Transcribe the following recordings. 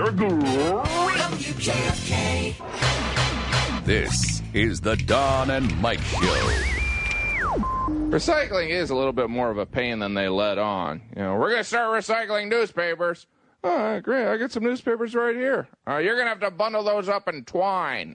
WJFK. This is the Don and Mike Show. Recycling is a little bit more of a pain than they let on. You know, we're going to start recycling newspapers. Oh, great. I got some newspapers right here. You're going to have to bundle those up in twine.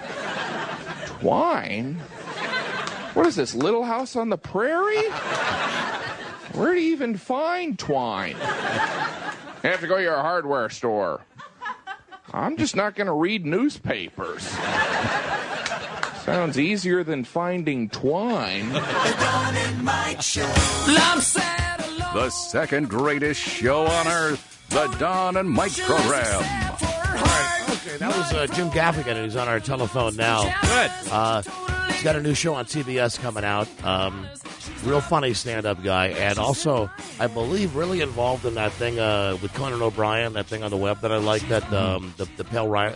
Twine? What is this, Little House on the Prairie? Where do you even find twine? You have to go to your hardware store. I'm just not going to read newspapers. Sounds easier than finding twine. The Don and Mike Show. The second greatest show on earth, the Don and Mike program. All right, okay, that was Jim Gaffigan, who's on our telephone now. Good. He's got a new show on CBS coming out. Real funny stand-up guy, and also, I believe, really involved in that thing with Conan O'Brien, that thing on the web that I like, that the Pale Riot,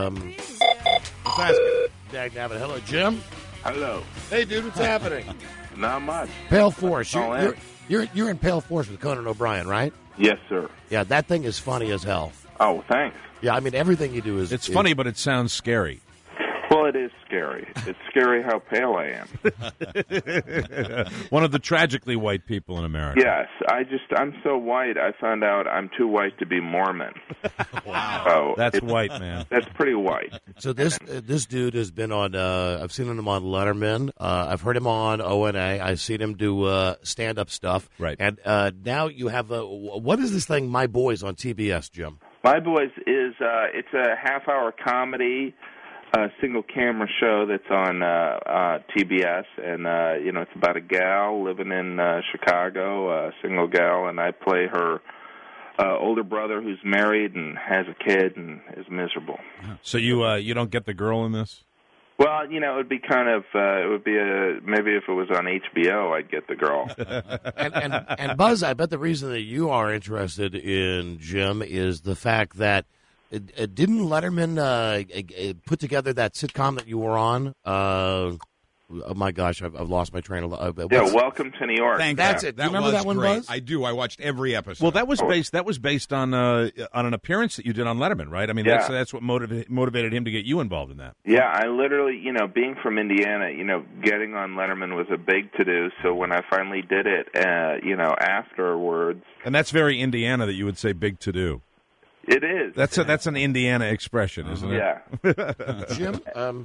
Dagnabbit. Hello, Jim. Hello. Hey, dude, what's happening? Not much. Pale Force. You're in Pale Force with Conan O'Brien, right? Yes, sir. Yeah, that thing is funny as hell. Oh, thanks. Yeah, I mean, everything you do is... It's funny, but it sounds scary. Well, it is scary. It's scary how pale I am. One of the tragically white people in America. Yes, I'm so white, I found out I'm too white to be Mormon. Wow. So That's white, man. That's pretty white. So this dude has been on, I've seen him on Letterman. I've heard him on ONA. I've seen him do stand-up stuff. Right. And now you have, what is this thing, My Boys, on TBS, Jim? My Boys is, it's a half-hour comedy, single-camera show that's on TBS, and, it's about a gal living in Chicago, a single gal, and I play her older brother who's married and has a kid and is miserable. So you don't get the girl in this? Well, it would be kind of, maybe if it was on HBO, I'd get the girl. and Buzz, I bet the reason that you are interested in Jim is the fact that didn't Letterman put together that sitcom that you were on? Oh my gosh, I've lost my train of thought. Welcome to New York. That's it. Do you remember that one, great. Buzz? I do. I watched every episode. Well, that was based on an appearance that you did on Letterman, right? I mean, that's what motivated him to get you involved in that. Yeah, I literally, being from Indiana, getting on Letterman was a big to-do. So when I finally did it, afterwards. And that's very Indiana that you would say big to-do. It is. That's an Indiana expression, isn't it? Yeah. Jim,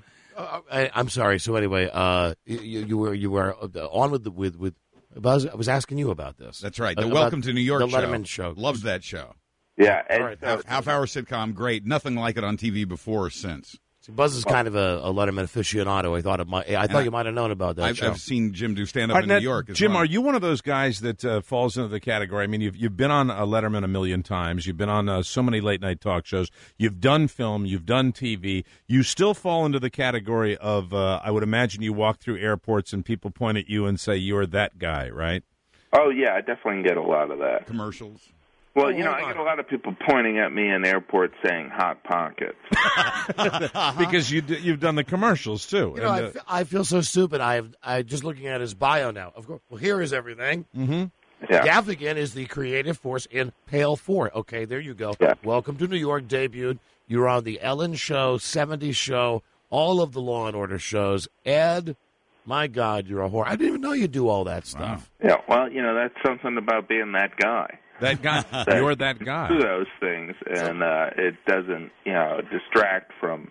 I'm sorry. So anyway, you were on with Buzz. I was asking you about this. That's right. The Welcome to New York the Letterman show. Loves that show. Yeah. All right. Half-hour sitcom, great. Nothing like it on TV before or since. Buzz is kind of a Letterman aficionado. I thought you might have known about that show. I've seen Jim do stand-up in New York as Jim, well. are you one of those guys that falls into the category? I mean, you've been on Letterman a million times. You've been on so many late-night talk shows. You've done film. You've done TV. You still fall into the category of, I would imagine you walk through airports and people point at you and say, you're that guy, right? Oh, yeah, I definitely get a lot of that. Commercials. Well, I get a lot of people pointing at me in airports saying Hot Pockets. Because you've done the commercials, too. I feel so stupid. I just looking at his bio now. Of course, well, here is everything. Mm-hmm. Yeah. Gaffigan is the creative force in Pale Force. Okay, there you go. Yeah. Welcome to New York, debuted. You were on the Ellen Show, 70s Show, all of the Law and Order shows. Ed, my God, you're a whore. I didn't even know you do all that stuff. Yeah, well, that's something about being that guy. That guy. You're that guy. Do those things, and it doesn't, distract from,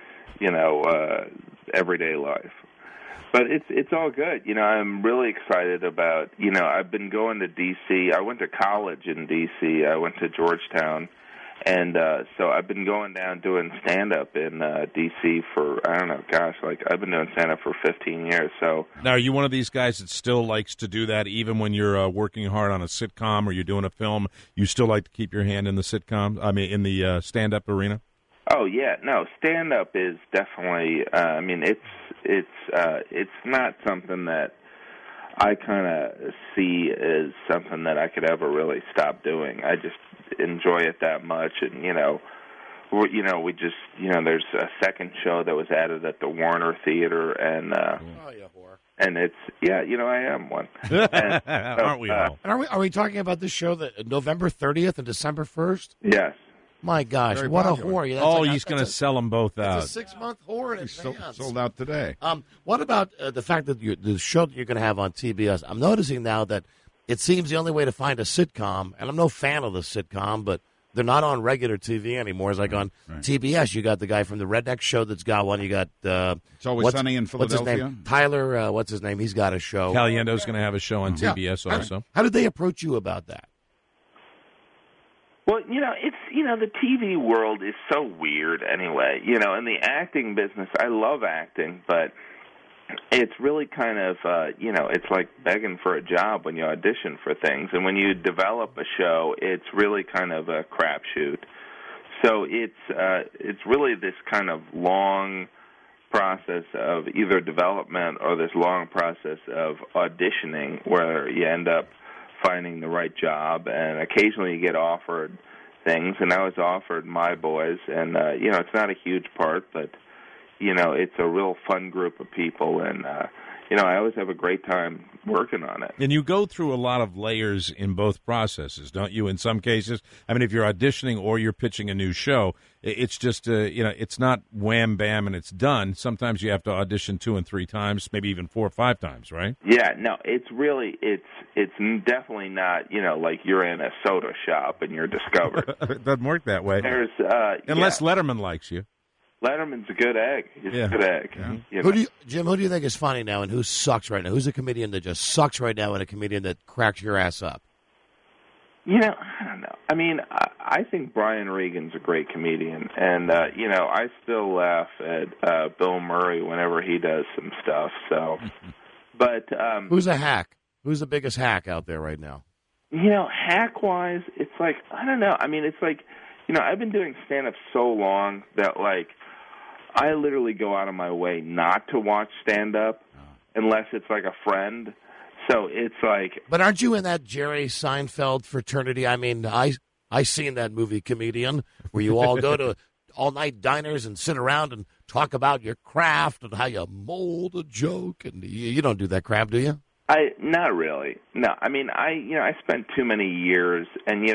everyday life. But it's all good. I'm really excited about, I've been going to D.C. I went to college in D.C. I went to Georgetown. And so I've been going down doing stand-up in D.C. for, I don't know, I've been doing stand-up for 15 years. So now, are you one of these guys that still likes to do that even when you're working hard on a sitcom or you're doing a film? You still like to keep your hand in the sitcom, in the stand-up arena? Oh, yeah. No, stand-up is definitely, it's not something that I kind of see as something that I could ever really stop doing. I just enjoy it that much, and we just there's a second show that was added at the Warner Theater, and and it's I am one. And, aren't we all? And are we talking about this show that November 30th and December 1st? Yes. My gosh, Very what popular. a whore! Oh, he's going to sell them both out. It's a 6-month whore in He's advance. sold out today. What about the fact that the show that you're going to have on TBS? I'm noticing now that it seems the only way to find a sitcom, and I'm no fan of the sitcom, but they're not on regular TV anymore. It's like on TBS. You got the guy from the Redneck Show that's got one. You got It's Always Sunny in What's his Philadelphia. name? Tyler. What's his name? He's got a show. Caliendo's going to have a show on TBS also. How did they approach you about that? Well, it's the TV world is so weird anyway. In the acting business, I love acting, but it's really kind of it's like begging for a job when you audition for things, and when you develop a show, it's really kind of a crapshoot. So it's really this kind of long process of either development or this long process of auditioning where you end up finding the right job, and occasionally you get offered things, and I was offered My Boys, and it's not a huge part, but it's a real fun group of people, and I always have a great time working on it. And you go through a lot of layers in both processes, don't you? In some cases, I mean, if you're auditioning or you're pitching a new show, it's just it's not wham bam and it's done. Sometimes you have to audition 2 and 3 times, maybe even 4 or 5 times, right? Yeah, no, it's really it's definitely not like you're in a soda shop and you're discovered. It doesn't work that way. There's unless Letterman likes you. Letterman's a good egg. He's a good egg. Yeah. Jim, who do you think is funny now and who sucks right now? Who's a comedian that just sucks right now and a comedian that cracks your ass up? I don't know. I mean, I think Brian Regan's a great comedian, and I still laugh at Bill Murray whenever he does some stuff. So, but who's a hack? Who's the biggest hack out there right now? Hack-wise, it's like I don't know. I mean, it's like I've been doing stand-up so long that I literally go out of my way not to watch stand-up unless it's like a friend. So it's like... But aren't you in that Jerry Seinfeld fraternity? I mean, I seen that movie Comedian where you all go to all-night diners and sit around and talk about your craft and how you mold a joke. And you don't do that crap, do you? Not really. No, I mean, I spent too many years, and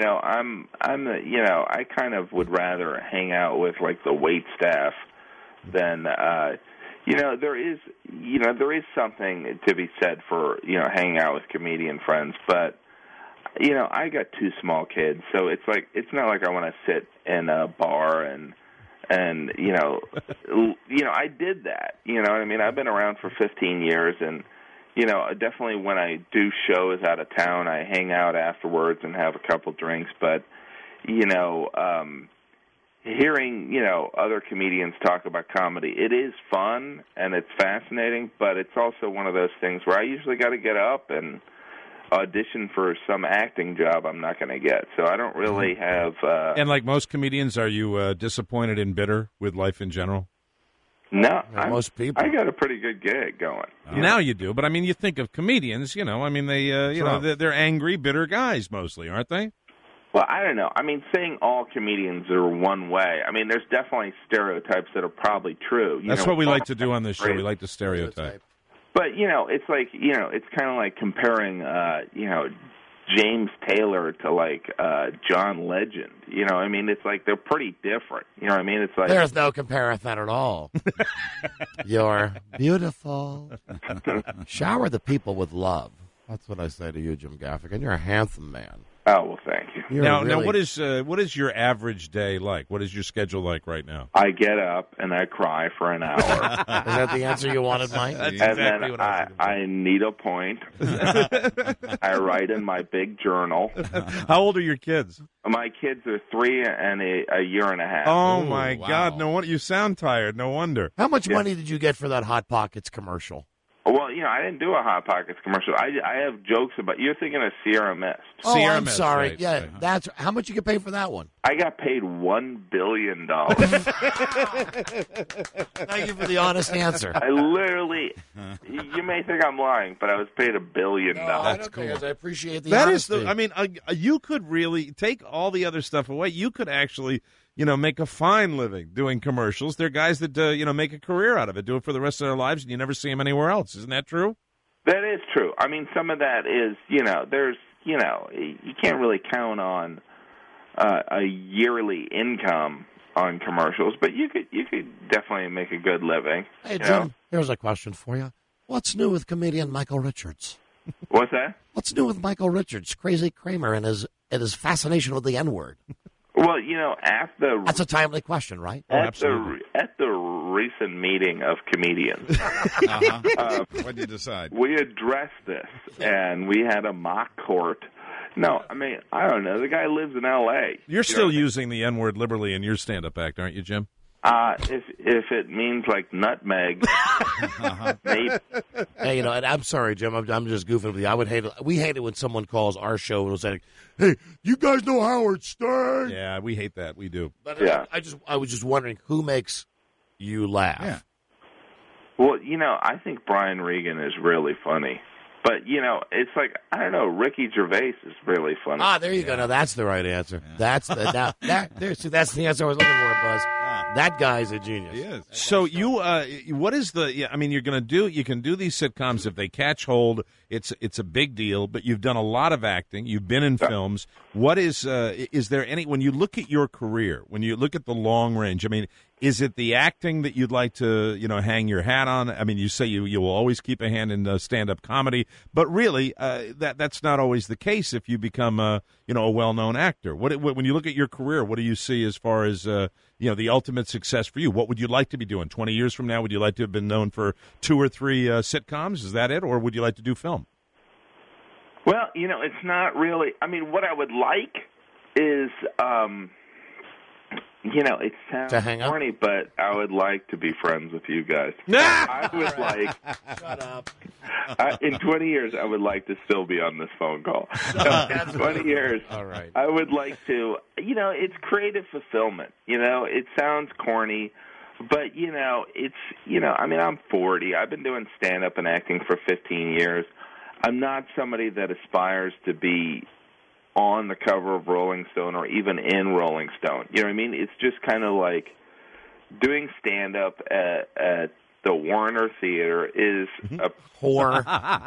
I kind of would rather hang out with like the wait staff than there is something to be said for hanging out with comedian friends, but I got 2 small kids, so it's not like I want to sit in a bar and I did that. You know what I mean? I've been around for 15 years, and definitely when I do shows out of town, I hang out afterwards and have a couple drinks. But, hearing, other comedians talk about comedy, it is fun and it's fascinating, but it's also one of those things where I usually got to get up and audition for some acting job I'm not going to get. So I don't really have... And like most comedians, are you disappointed and bitter with life in general? No, most people. I got a pretty good gig going. Now you do, but I mean, you think of comedians, they, they're angry, bitter guys mostly, aren't they? Well, I don't know. I mean, saying all comedians are one way. I mean, there's definitely stereotypes that are probably true. That's what we like to do on this show. We like to stereotype. But it's like it's kind of like comparing James Taylor to like John Legend. I mean, it's like they're pretty different. You know what I mean? It's like there's no comparison at all. You're beautiful. Shower the people with love. That's what I say to you, Jim Gaffigan. You're a handsome man. Oh, well, thank you. Now, what is your average day like? What is your schedule like right now? I get up and I cry for an hour. Is that the answer you wanted, Mike? That's and exactly then what I was I need a point. I write in my big journal. How old are your kids? My kids are 3 and a year and a half. Oh, my God. No wonder. You sound tired. No wonder. How much money did you get for that Hot Pockets commercial? Well, I didn't do a Hot Pockets commercial. I have jokes about... You're thinking of Sierra Mist. Oh, Sierra I'm Mist, sorry. right, Yeah, right. that's how much you get paid for that one. I got paid $1 billion. Thank you for the honest answer. I literally... You may think I'm lying, but I was paid $1 billion. That's cool. I appreciate the That is honesty. I mean, you could really take all the other stuff away. You could actually, make a fine living doing commercials. There are guys that, make a career out of it, do it for the rest of their lives, and you never see them anywhere else. Isn't that true? That is true. I mean, some of that is, there's, you can't really count on a yearly income on commercials, but you could definitely make a good living. Hey, you Jim, know? here's a question for you. What's new with comedian Michael Richards? What's that? What's new with Michael Richards, Crazy Kramer, and his fascination with the N-word? Well, That's a timely question, right? at the recent meeting of comedians, What did you decide? we addressed this, and we had a mock court. No, I mean, I don't know. The guy lives in L.A. You're still using the N-word liberally in your stand-up act, aren't you, Jim? If it means like nutmeg, maybe. Hey, and I'm sorry, Jim. I'm just goofing with you. We hate it when someone calls our show and will say, "Hey, you guys know Howard Stern?" Yeah, we hate that. We do. But Yeah. I was just wondering who makes you laugh. Yeah. Well, I think Brian Regan is really funny. But, it's like, I don't know, Ricky Gervais is really funny. There you go. Now that's the right answer. That's the that's the answer I was looking for, Buzz. That guy's a genius. He is. So what is the? Yeah, I mean, you can do these sitcoms if they catch hold. It's a big deal. But you've done a lot of acting. You've been in films. What is there any? When you look at your career, when you look at the long range, I mean, is it the acting that you'd like to hang your hat on? I mean, you say you will always keep a hand in stand-up comedy, but really that's not always the case if you become a well-known actor. When you look at your career, what do you see as far as the ultimate success for you? What would you like to be doing 20 years from now? Would you like to have been known for 2 or 3 sitcoms? Is that it, or would you like to do film? Well, it's not really. I mean, what I would like is, it sounds To hang up? corny, but I would like to be friends with you guys. I would like. Shut up. In 20 years, I would like to still be on this phone call. In 20 years, All right. I would like to, it's creative fulfillment. It sounds corny, but, it's, I mean, I'm 40. I've been doing stand-up and acting for 15 years. I'm not somebody that aspires to be on the cover of Rolling Stone or even in Rolling Stone. You know what I mean? It's just kind of like doing stand-up at the Warner Theater is a Whore.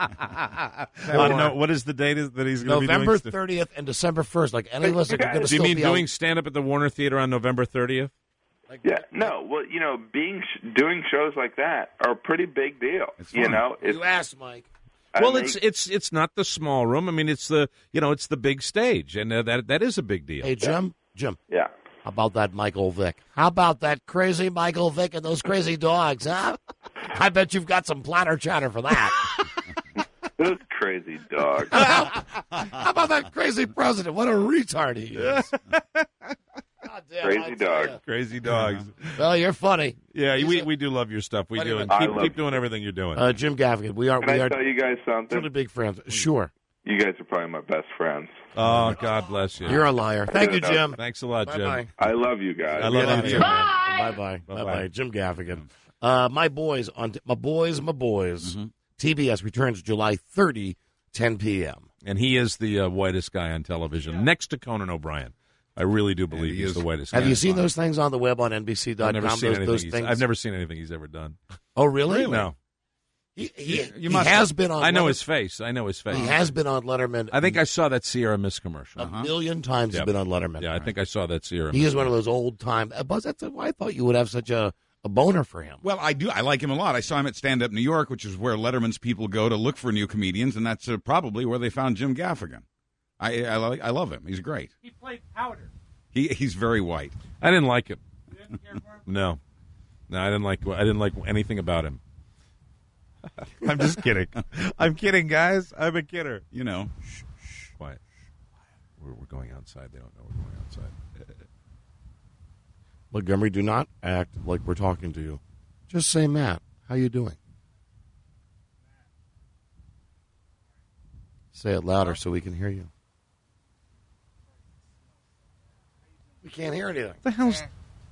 What is the date that he's going to be doing? November 30th and December 1st. Like any of us are going to Do you still mean be doing stand-up at the Warner Theater on November 30th? Yeah, no. Well, doing shows like that are a pretty big deal. You asked, Mike. Well, it's not the small room. I mean, it's the it's the big stage, and that is a big deal. Hey, Jim. Yeah. How about that Michael Vick? How about that crazy Michael Vick and those crazy dogs, huh? I bet you've got some platter chatter for that. Those crazy dogs. How about that crazy president? What a retard he is. God damn, Crazy dog. Crazy dogs. Well, you're funny. Yeah, we do love your stuff. We do, and keep doing everything you're doing. Jim Gaffigan, we are Can I tell you guys something? really big friends. Sure. You guys are probably my best friends. Oh, God bless you. You're a liar. Thank you, Jim. Thanks a lot, Jim. Bye-bye. I love you guys. I love you too. Bye-bye. Bye-bye. Jim Gaffigan. My boys, my boys. TBS returns July 30, 10 p.m. And he is the whitest guy on television, next to Conan O'Brien. I really do believe he's the whitest guy. Have you seen those things on the web on NBC.com? I've never seen anything. Those things? I've never seen anything he's ever done. Oh, really? No. He has been on. I know his face. He has been on Letterman. I think I saw that Sierra Mist commercial. A million times he's been on Letterman. Yeah, I think I saw that Sierra Mist. He is one of those old time. Buzz, that's why I thought you would have such a boner for him. Well, I do. I like him a lot. I saw him at Stand Up New York, which is where Letterman's people go to look for new comedians, and that's probably where they found Jim Gaffigan. I love him. He's great. He played Powder. He's very white. I didn't like him. You didn't care for him? No, I didn't like anything about him. I'm just kidding. I'm kidding, guys. I'm a kidder. Shh. Quiet. We're going outside. They don't know we're going outside. Montgomery, do not act like we're talking to you. Just say, Matt, how you doing? Say it louder so we can hear you. We can't hear anything. What the hell's...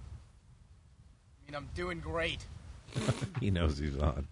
I'm doing great. He knows he's on.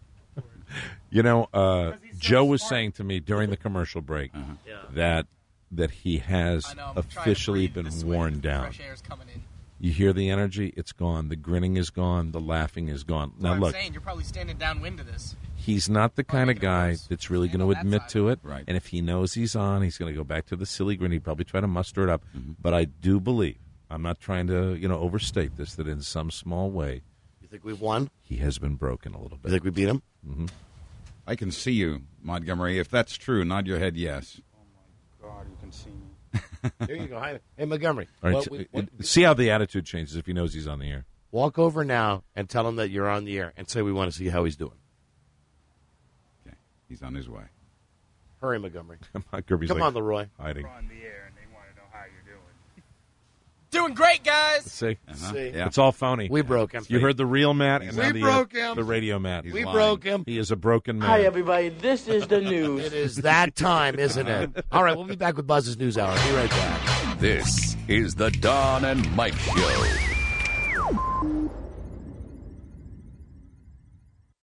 Joe was saying to me during the commercial break that he has officially been worn down. Fresh air's coming in. You hear the energy, it's gone. The grinning is gone. The laughing is gone. Now, I'm look, saying you're probably standing downwind of this. he's not the kind of guy that's really going to admit to it. Right. And if he knows he's on, he's going to go back to the silly grin. He'd probably try to muster it up. But I do believe, I'm not trying to, overstate this, that in some small way, You think we've won? he has been broken a little You bit. think we beat him? I can see you, Montgomery. If that's true, nod your head yes. God, you can see me. There you go. Hi. Hey, Montgomery. All right, see how the attitude changes if he knows he's on the air. Walk over now and tell him that you're on the air and say we want to see how he's doing. Okay, he's on his way. Hurry, Montgomery. Kirby's Come like on, Leroy. hiding. On the air, and they want to know how you're doing. Doing great, guys. See? See? Yeah. It's all phony. We broke him. You heard the real Matt and now We broke him. the radio Matt. He's We lying. broke him. He is a broken man. Hi, everybody. This is the news. It is that time, isn't it? All right, we'll be back with Buzz's News Hour. Be right back. This is the Don and Mike Show.